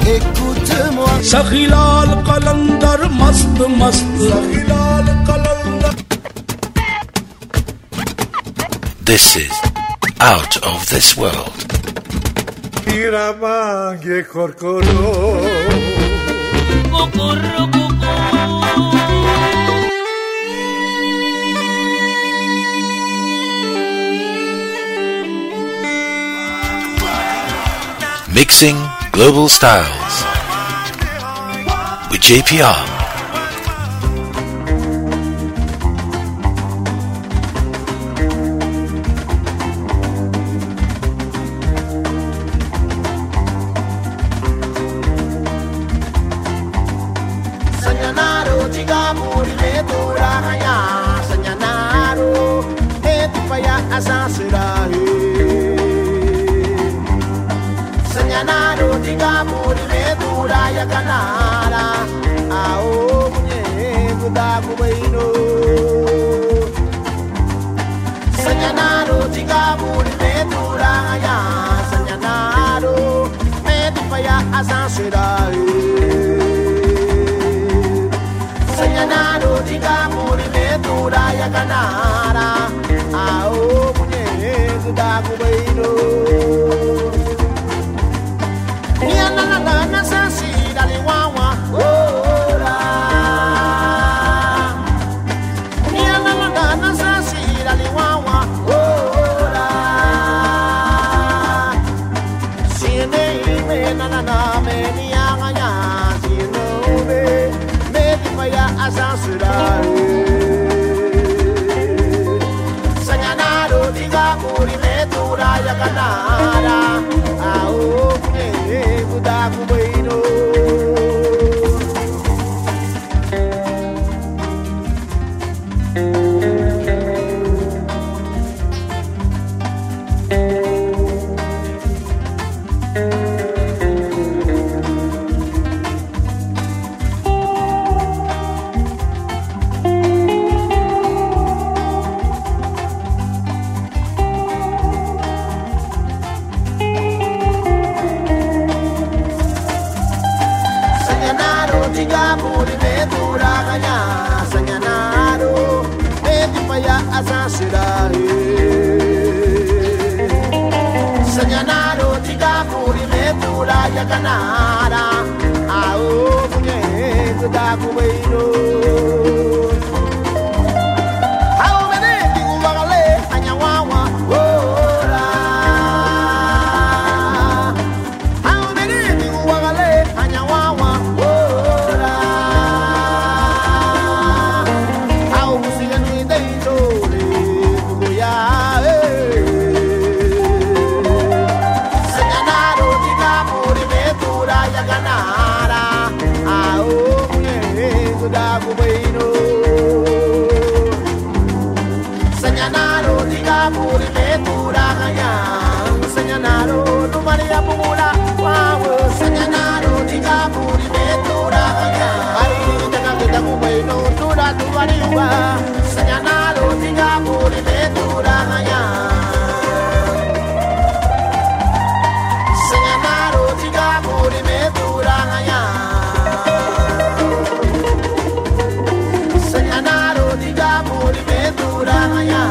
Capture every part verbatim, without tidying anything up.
écoute-moi. Sakhilal Qalandar mast mast. Sakhilal Qalandar. This is Out of This World. Iramange korkoro. Kokoro koko. Mixing Global Styles with J P R. Sanyanaro tigamuri metura kaya sanyanaro etupaya asasirahe. Sanyanaro tigamuri metura ya kanara ao munye kudaku baino. Sanyanaro tigamuri metura ya sanyanaro etupaya asasirahe. Sanyanaro tigamuri metura ya kanara ao munye kudaku baino. Niana na na na sasi dali wawa ora. Niana na na na sasi dali wawa ora. Siene me na na na me nianga ya sieno me me di maya asasura. Sanyanaro tigamuri metura ya kanara ao kudaku baino. Tigamuri metura kanya sanyanaro etipaya asasirahe. Sanyanaro tigamuri metura ya kanara ao munye kudaku baino. Ao mene tingubagale anyawawa ora. Ao mene tingubagale anyawawa. Sanyanaro tigamuri metura kaya sanyanaro lumaria pumula wow. Sanyanaro tigamuri metura kaya ari jaga kita kubaino tura tuwariwa. Sanyanaro tigamuri metura kaya sanyanaro tigamuri metura kaya sanyanaro tigamuri metura kaya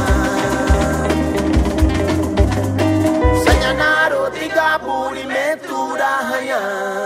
sanyanaro tigamuri metura kaya.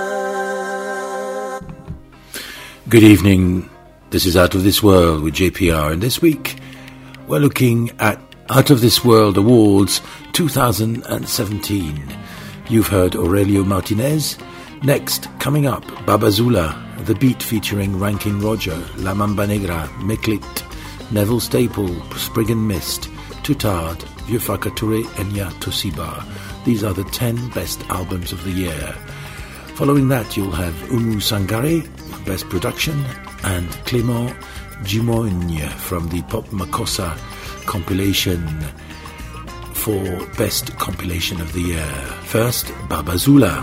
Good evening. This is Out of This World with J P R, and this week we're looking at Out of This World Awards two thousand seventeen. You've heard Aurelio Martinez. Next, coming up, Babazula, The Beat featuring Ranking Roger, La Mamba Negra, Meklit, Neville Staple, Spriggan Mist, Tutard, Vieux Touré, Enya Tosiba. These are the ten best albums of the year. Following that, you'll have Umu Sangare, Best Production, and Clément Gimogne from the Pop Makossa compilation for Best Compilation of the Year. First, Babazula.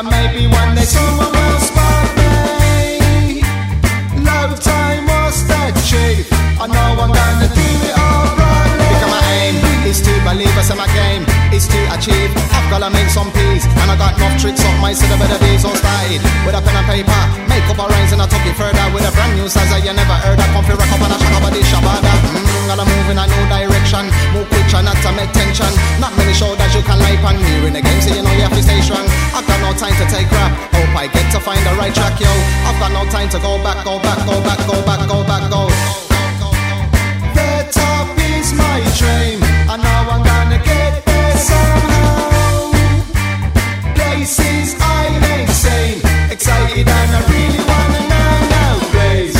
and maybe one day someone will spot me. Love time was that cheap, I know I'm gonna do it all properly. Because my aim is to believe us in my game, is to achieve. I've gotta make some peace, and I got enough tricks up my set of better days all started. With a pen and paper, make up a rhymes and I took it further. With a brand new size that you never heard. I come for rock up and I shut up a dish shabada. Mmm, gotta move in a new direction, move quick and not to make tension. Not many shoulders you can lie on. You're in the game, so you know you have to stay strong. I've got no time to take crap, hope I get to find the right track, yo. I've got no time to go back, go back, go back, go back, go back, go. The top is my dream, I know I'm gonna get there somehow. Places I ain't seen, excited and I really wanna know now, please.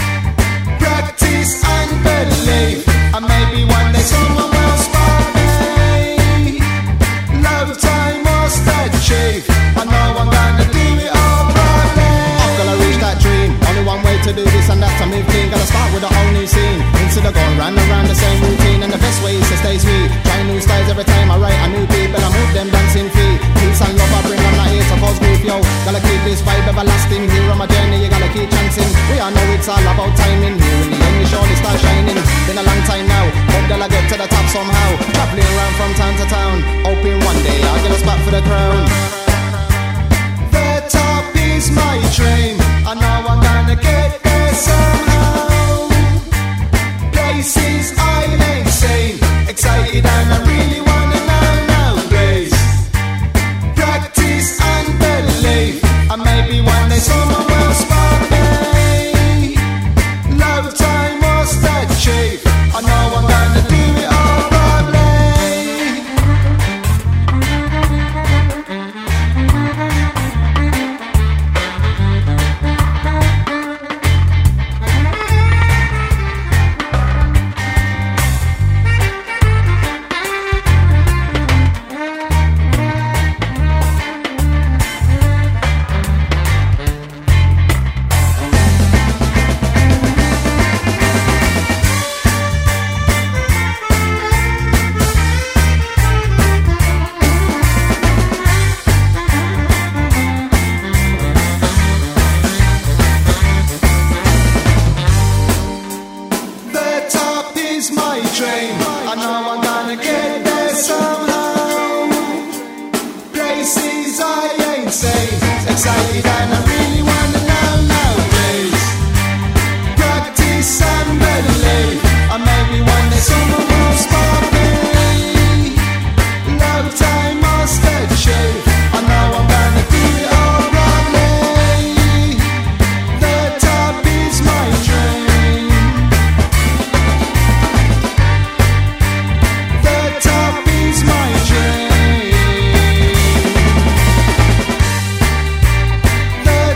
Practice and believe, and maybe one day someone will spot me. Love time was that cheap, I know I'm gonna do it all properly. I've gotta reach that dream, only one way to do this and that to move clean. Gotta start with a whole new scene, instead of going round and round the same routine. And the best way is to stay sweet, try new styles every time I write a new beat. But I move them dancing feet, peace and love I bring, I'm not here to cause grief, yo. Gotta keep this vibe everlasting, here on my journey you gotta keep chancing. We all know it's all about timing, here in the end we surely start shining. Been a long time now, hope that I get to the top somehow. Traveling around from town to town, hoping one day I'll get a spot for the crown. The top is my dream, I know I'm gonna get there somehow. Places I ain't seen, excited and I really wanna know now, please. Practice and believe, and maybe one day someone will spot me. Love time was that cheap, I know I'm gonna do it all properly. The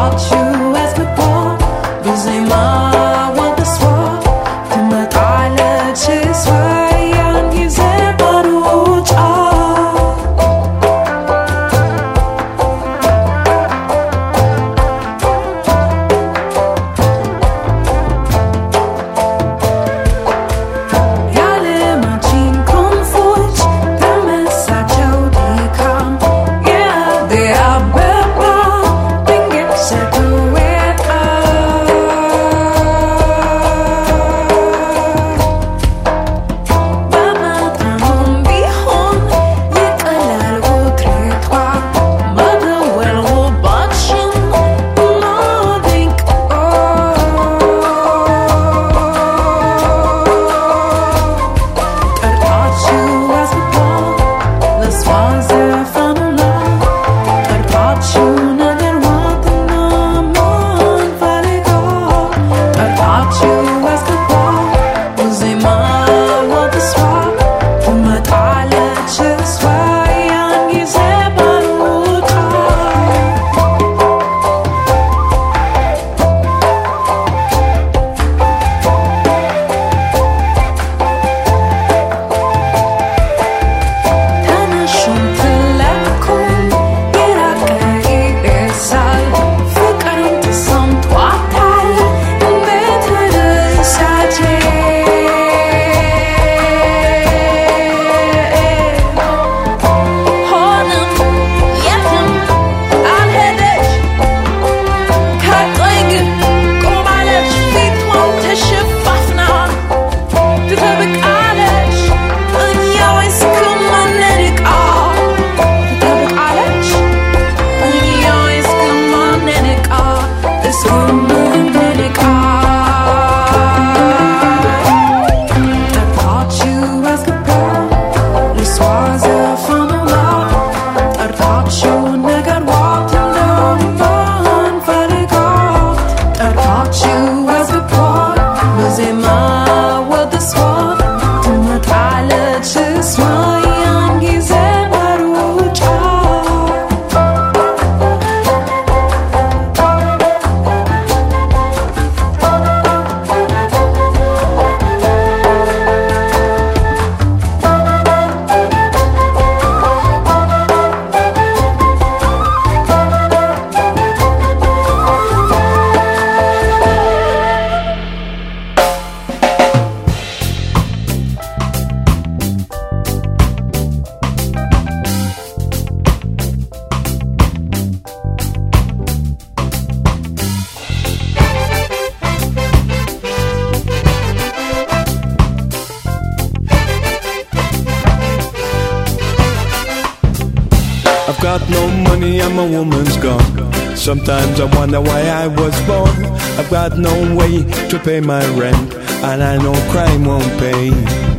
got no money and my woman's gone. Sometimes I wonder why I was born. I've got no way to pay my rent, and I know crime won't pay.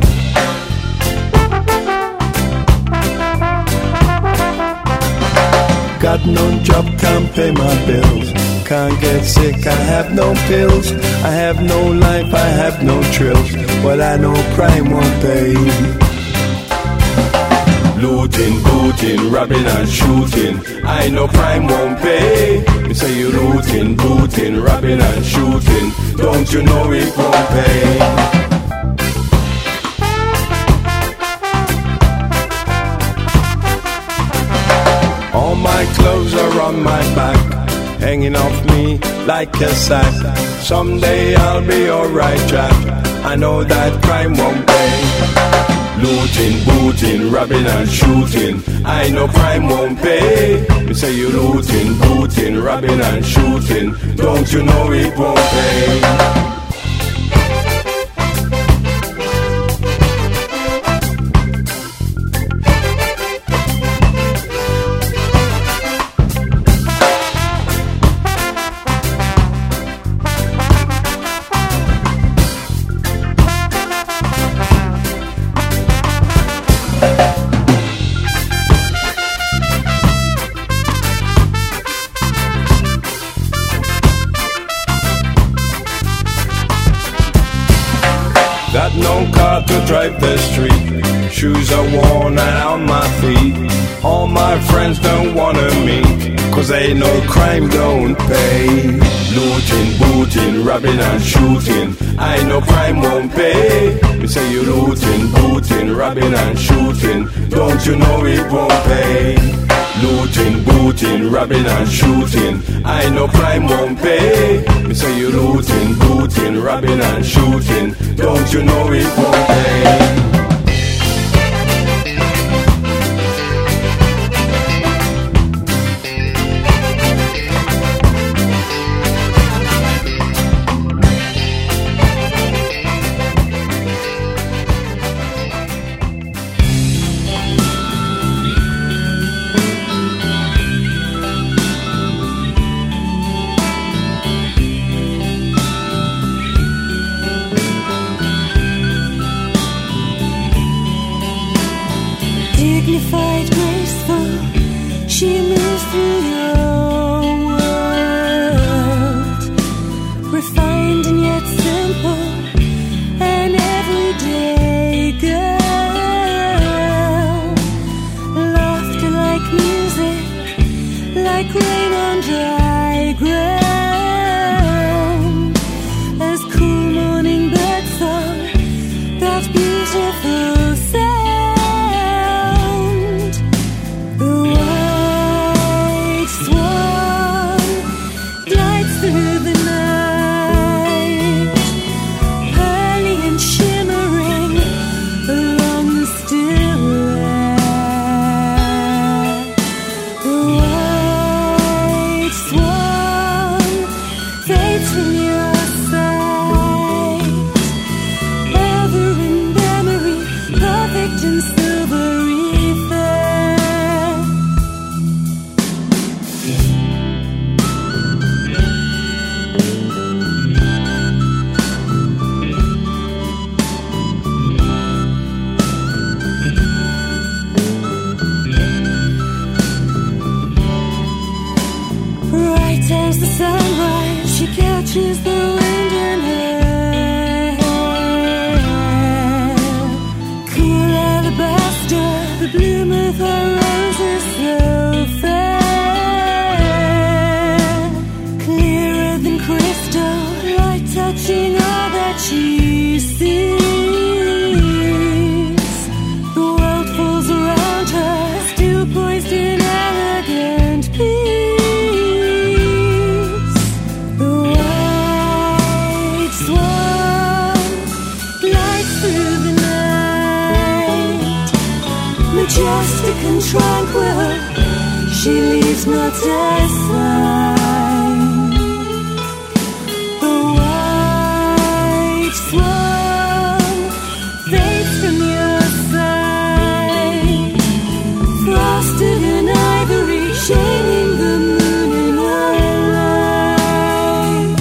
Got no job, can't pay my bills. Can't get sick, I have no pills. I have no life, I have no thrills. But I know crime won't pay. Looting, booting, robbing and shooting, I know crime won't pay. You say you looting, booting, robbing and shooting, don't you know it won't pay? All my clothes are on my back, hanging off me like a sack. Someday I'll be alright, Jack, I know that crime won't pay. Looting, booting, robbing and shooting, I know crime won't pay. You say you looting, booting, robbing and shooting, don't you know it won't pay? Got no car to drive the street, shoes are worn and on my feet. All my friends don't wanna meet, cause ain't no crime don't pay. Looting, booting, robbing and shooting, I know crime won't pay. You say you looting, booting, robbing and shooting, don't you know it won't pay? Looting, booting, robbing and shooting, I know crime won't pay. You say you looting, booting, robbing and shooting, don't you know it won't pay? Dignified, graceful, she moves through your world. Refined and yet simple, an everyday girl. Laughter like music, like rain on dry ground. As cool morning bird song, that beautiful sound. Through the night, pearly and shimmering along the still air. The white swan fades from your sight, ever in memory, perfect and silvery fair. Bright as the sunrise, she catches the wind in her hair. Cool alabaster, the bloom of her rose is so fair. Clearer than crystal, light touching all that she sees. The world falls around her, still poised in elegant peace. Majestic and tranquil, she leaves not a sign. The white swan fades from your sight, frosted in ivory, shading the moon in her light.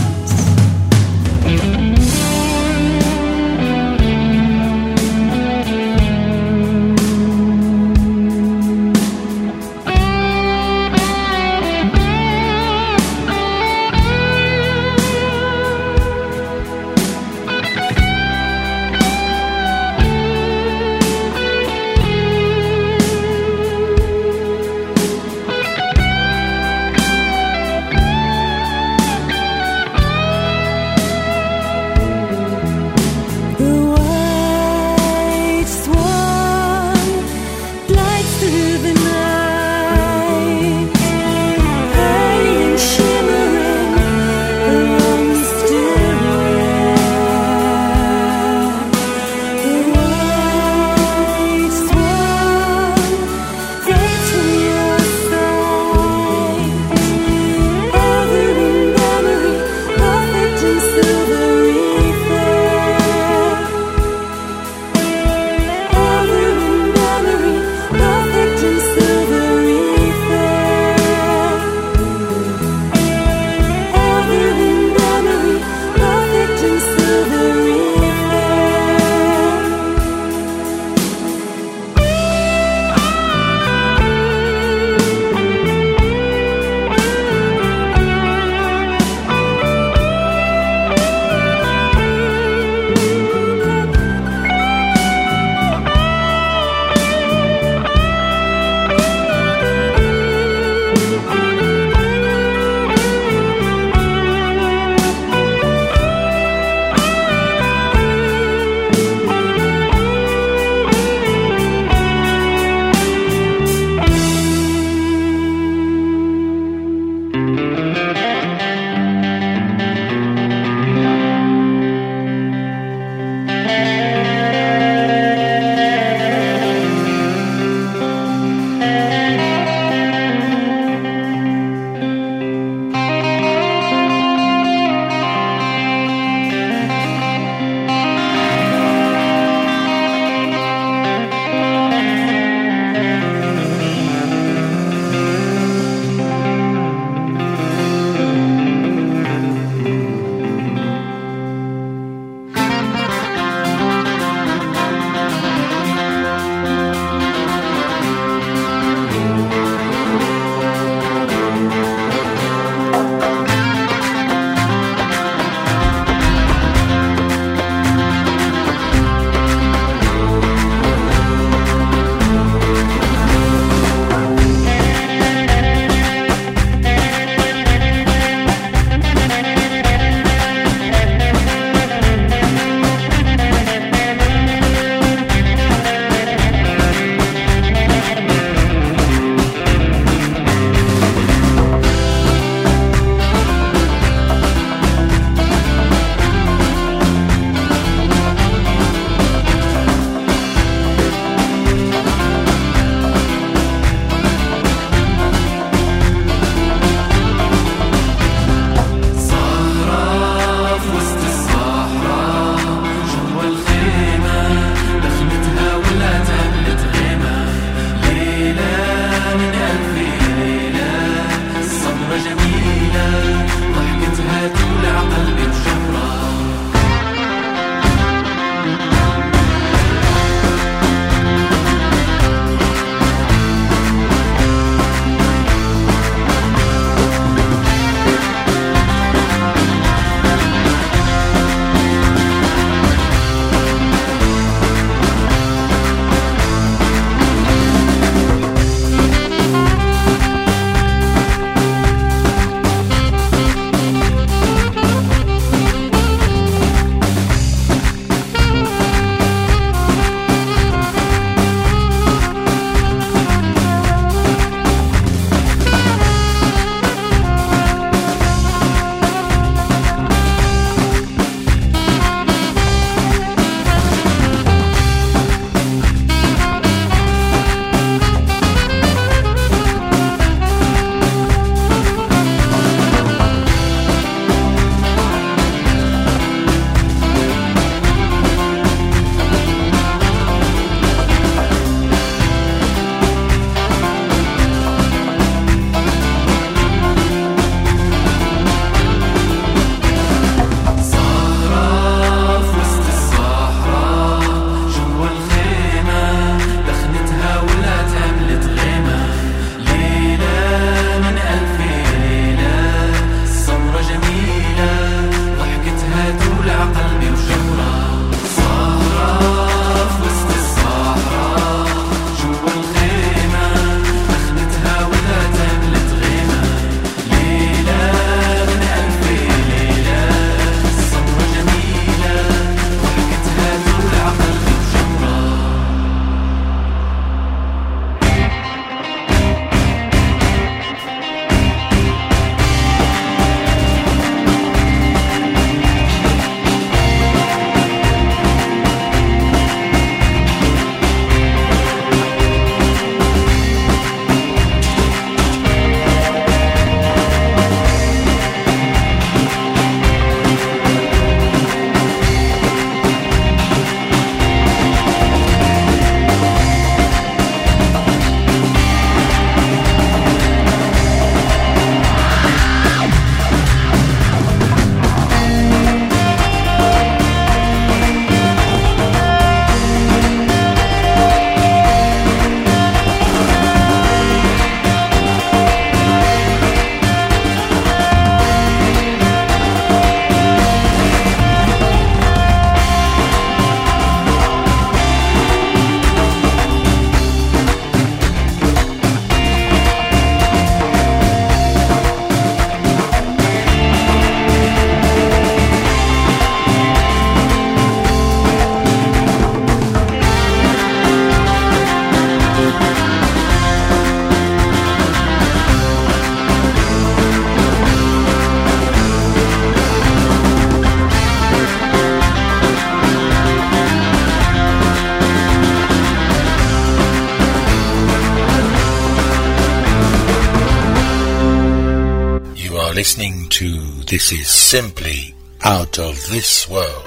listening to This Is Simply Out of This World.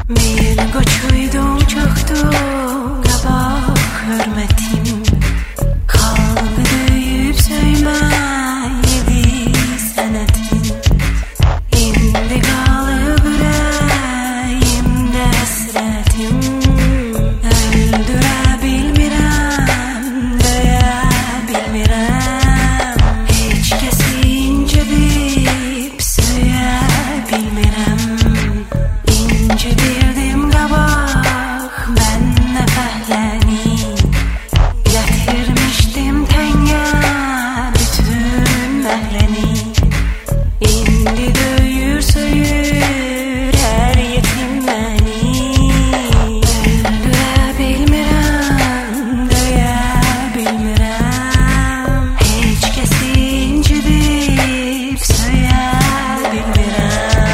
Bir koçuydum çoktu kabak hürmetim. Kalbi döyüp söymeydi senetin. İndi kalıp yüreğimde hasretim. Öldürebilmirem, döyebilmirem. Hiç kesince deyip söyleyebilmirem. İncidirdim kabak ben nefehleni. Getirmiştim tenge bütün mehreni. İndi döyür söyür her yetim beni. Öldürebilmirem, döyebilmirem. Hiç kesince deyip söyleyebilmirem.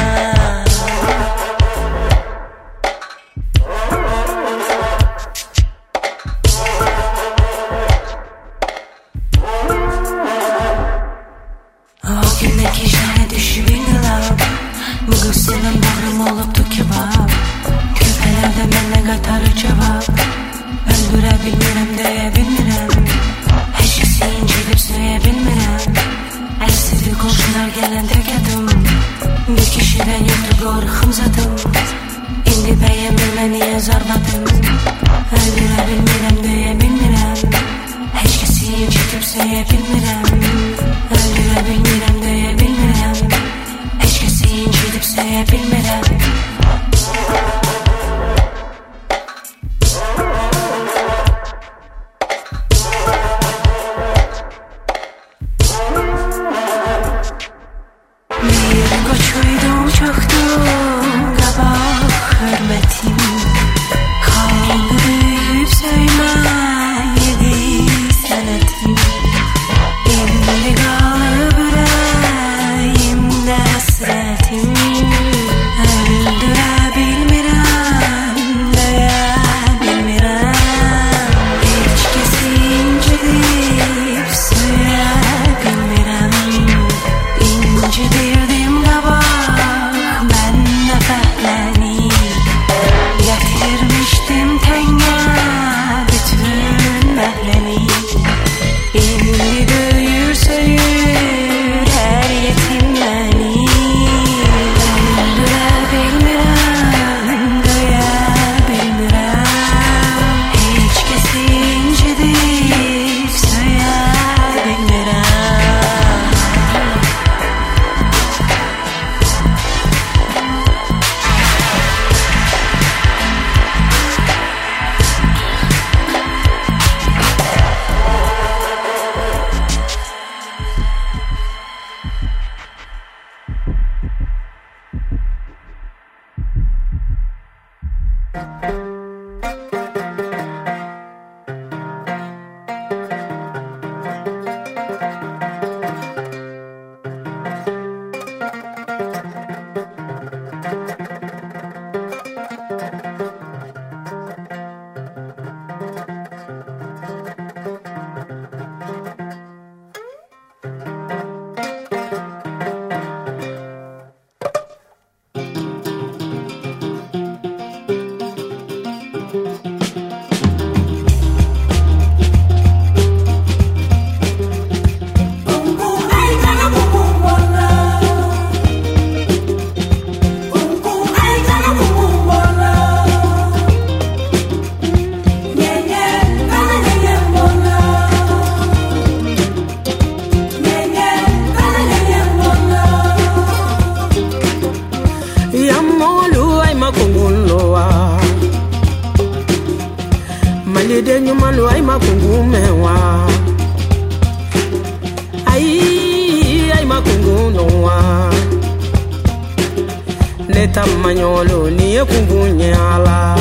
O gündeki işlere düşüp indiler. Bu gösteren bağrım oluptu kebap. Köpelerde benle katarı cevap. Öldürebilmirem, döyebilmirem. Hiç kesi incilip söyleyebilmirem. Esiri komşular gelende gedim. Bir kişiden yoktu korkum zaten. İndi beğenmirme niye zarladım. Öldürebilmirem, döyebilmirem. Hiç kesi incilip söyleyebilmirem. Öldürebilmirem, döyebilmirem. Hiç kesi incilip söyleyebilmirem. Bir koçuydum çoktu kabak hürmetim. Kalbi duyup söymeydi senetim. İndi kalıp yüreğimde hasretim. Öldürebilmirem, döyebilmirem. Hiç kesince deyip söyleyebilmirem. İncidirdim kabak ben nefehleni. Getirmiştim tenge bütün mehreni. İndi döyür söyür her yetim beni. Öldürebilmirem, döyebilmirem. Hiç kesince deyip söyleyebilmirem. Malide nyumalo ay makungumewa. Ay ay makungunowa. Neta manyolo ni kungunyala.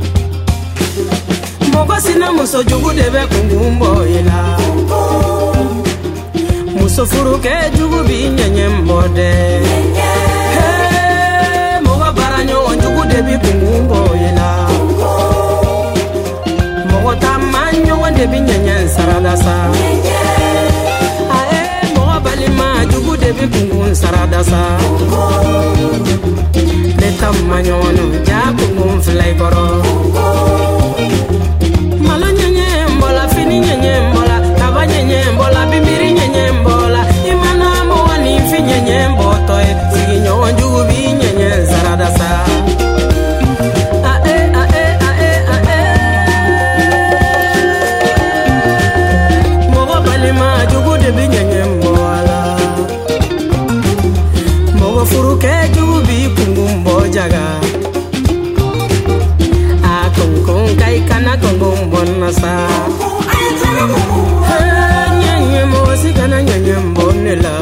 Mogo sina muso jugu debe kungumbo ila. Muso furuke jugu bi nyenyembode. Hey, mogo baranyo jugu debi kungumbo ila. Mogo tamanyo debi nyenyen saradasa. Ae mogo balima jugu debi kungun saradasa. Neta manyolo ja kungun na kongo mbona sa nyenye mosi kana nyenye mbonela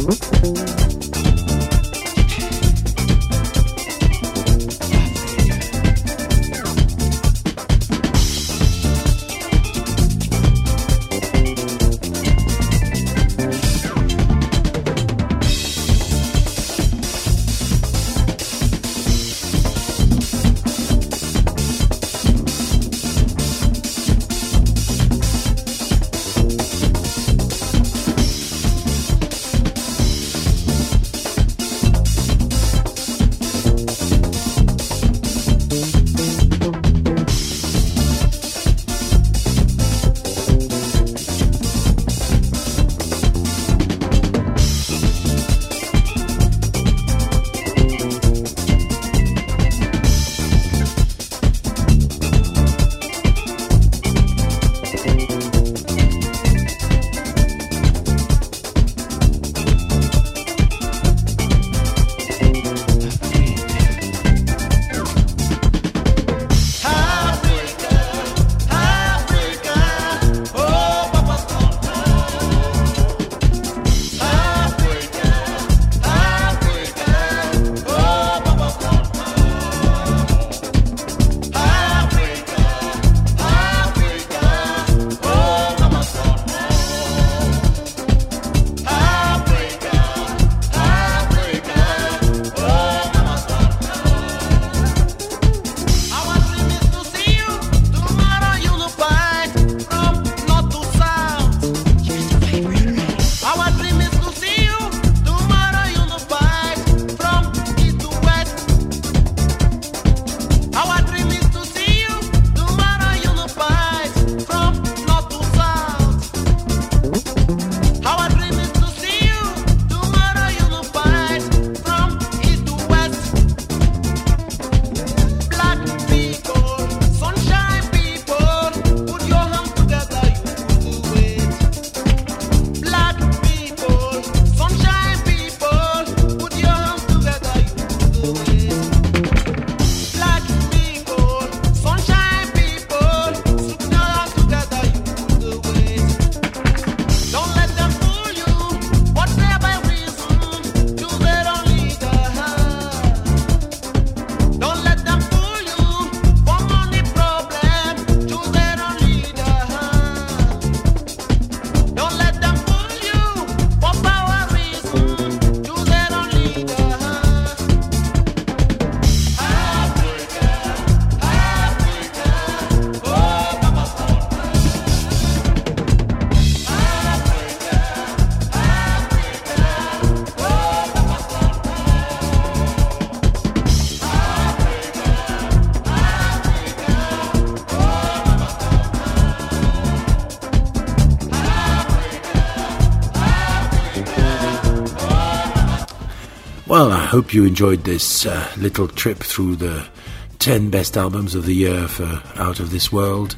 Well, I hope you enjoyed this uh, little trip through the ten best albums of the year for Out of This World,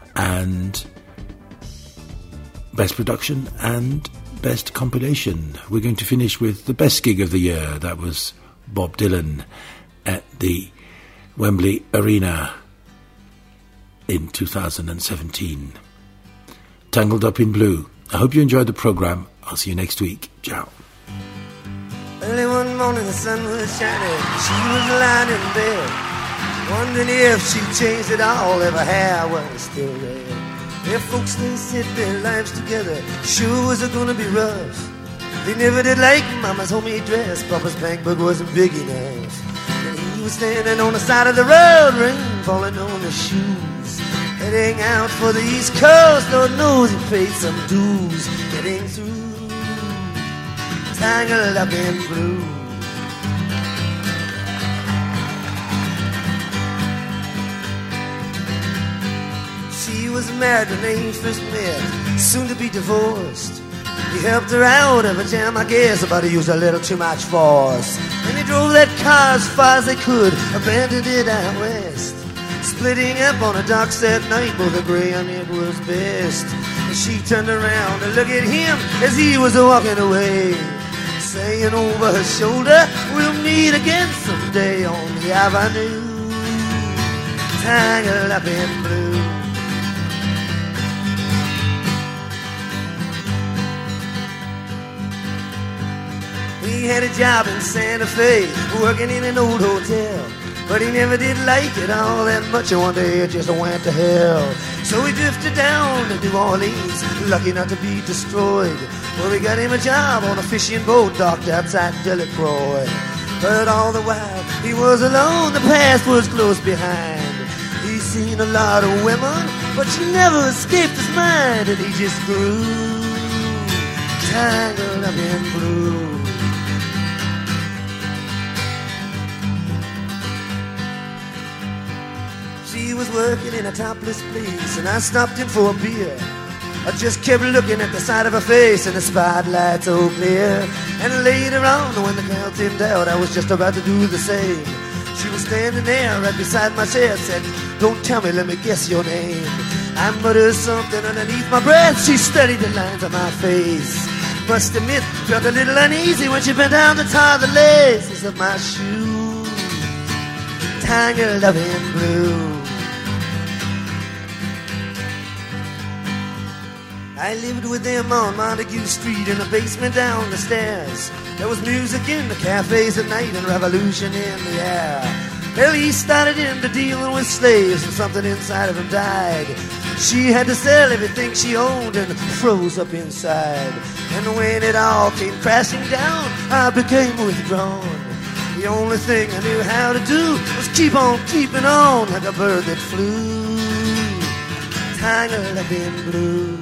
and best production and best compilation. We're going to finish with the best gig of the year. That was Bob Dylan at the Wembley Arena in two thousand seventeen. Tangled Up in Blue. I hope you enjoyed the program. I'll see you next week. Ciao. Early one morning the sun was shining, she was lying in bed, wondering if she'd changed it all, if her hair was still red. If folks, they said their lives together sure was gonna be rough. They never did like Mama's homemade dress, Papa's bank book wasn't big enough. And he was standing on the side of the road, rain falling on his shoes, heading out for the East Coast. Lord knows he paid some dues, getting through, tangled up in blue. She was married when they first met, soon to be divorced. He helped her out of a jam, I guess, but he used a little too much force. And he drove that car as far as they could, abandoned it out west. Splitting up on the docks that night, both agree on it was best. And she turned around to look at him as he was walking away, saying over her shoulder, we'll meet again someday on the avenue, tangled up in blue. He had a job in Santa Fe, working in an old hotel. But he never did like it all that much, and one day it just went to hell. So he drifted down to New Orleans, lucky not to be destroyed. Well, he got him a job on a fishing boat docked outside Delacroix. But all the while he was alone, the past was close behind. He's seen a lot of women, but she never escaped his mind, and he just grew tangled up in blue. She was working in a topless place, and I stopped in for a beer. I just kept looking at the side of her face, and the spotlight so clear. And later on, when the crowd thinned out, I was just about to do the same. She was standing there right beside my chair, said, "Don't tell me, let me guess your name." I muttered something underneath my breath. She studied the lines on my face. Must admit, felt a little uneasy when she bent down to tie the laces of my shoes, tangled up in blue. I lived with them on Montague Street in the basement down the stairs. There was music in the cafes at night and revolution in the air. Well, he started into dealing with slaves, and something inside of him died. She had to sell everything she owned and froze up inside. And when it all came crashing down, I became withdrawn. The only thing I knew how to do was keep on keeping on, like a bird that flew, tangled up in blue.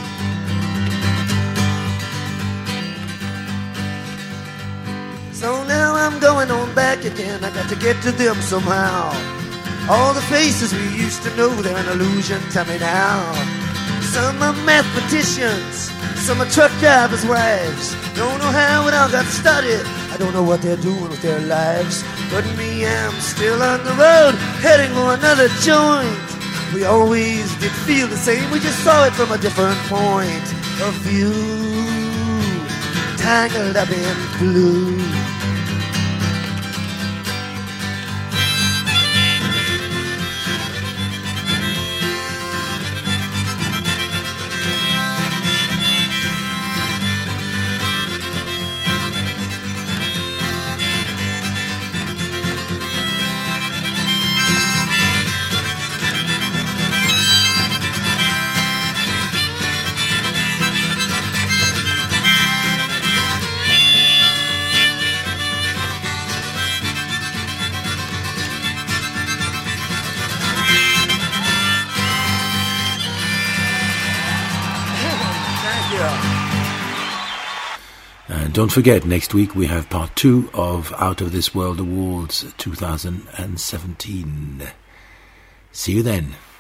So now I'm going on back again. I got to get to them somehow. All the faces we used to know, they're an illusion to me now. Some are mathematicians, some are truck drivers' wives. Don't know how it all got started, I don't know what they're doing with their lives. But me, I'm still on the road, heading for another joint. We always did feel the same, we just saw it from a different point of view, tangled up in blue. And don't forget, next week we have part two of Out of This World Awards twenty seventeen. See you then.